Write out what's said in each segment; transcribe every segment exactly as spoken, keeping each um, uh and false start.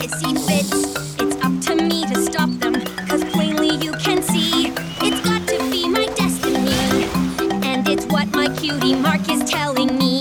see fit. It's up to me to stop them, cause plainly you can see it's got to be my destiny, and it's what my cutie mark is telling me.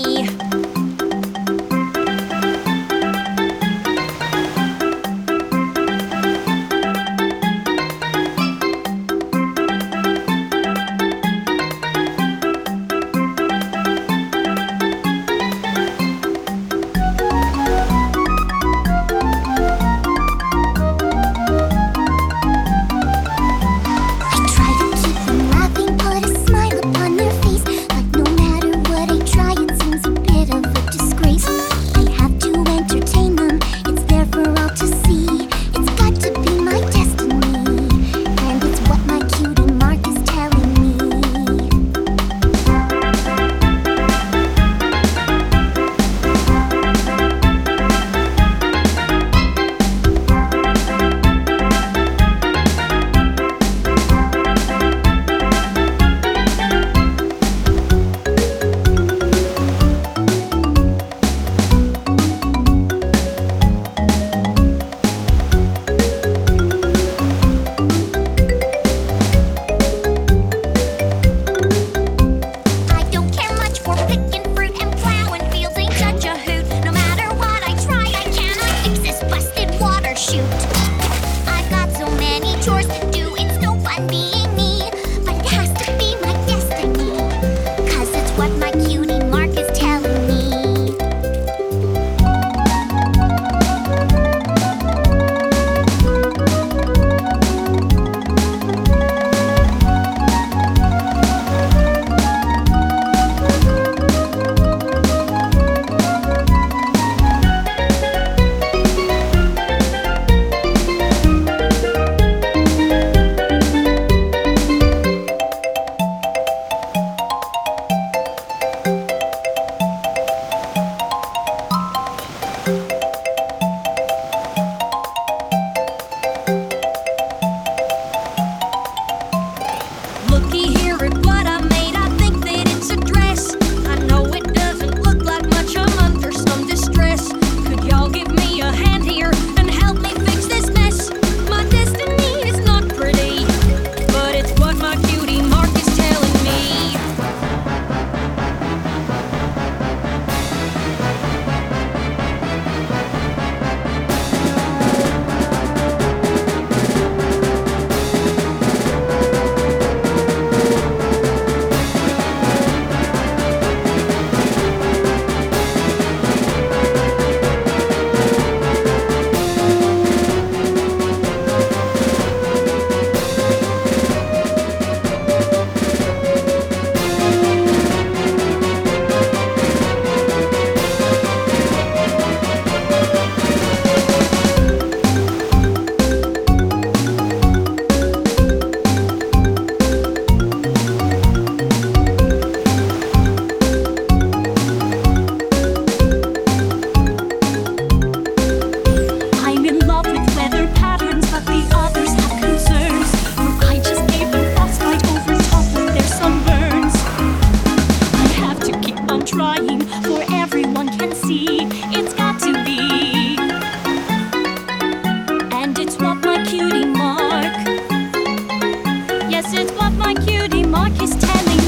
Trying, for everyone can see it's got to be, and it's what my cutie mark, yes, it's what my cutie mark is telling me.